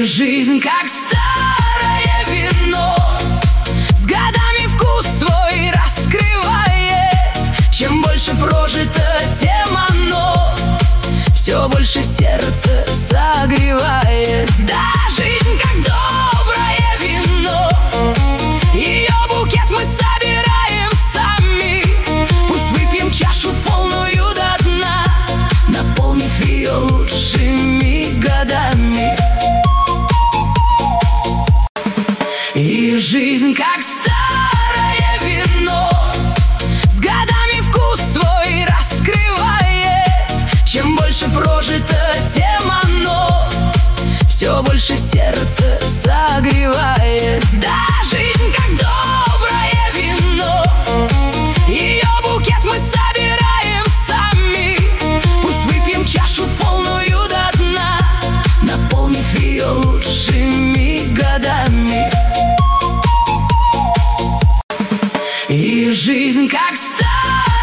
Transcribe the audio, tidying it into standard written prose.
жизнь как старое вино, с годами вкус свой раскрывает. Чем больше прожито, тем оно все больше сердце согревает. Да, жизнь как доброе вино, ее букет мы собираем сами. Пусть выпьем чашу полную до дна, наполнив ее лучшими годами. И жизнь как старое вино, с годами вкус свой раскрывает. Чем больше прожито, тем оно все больше сердце согревает. Да, жизнь как доброе вино, ее букет мы собираем сами. Пусть выпьем чашу полную до дна, наполнив ее лучшими годами. И жизнь как старая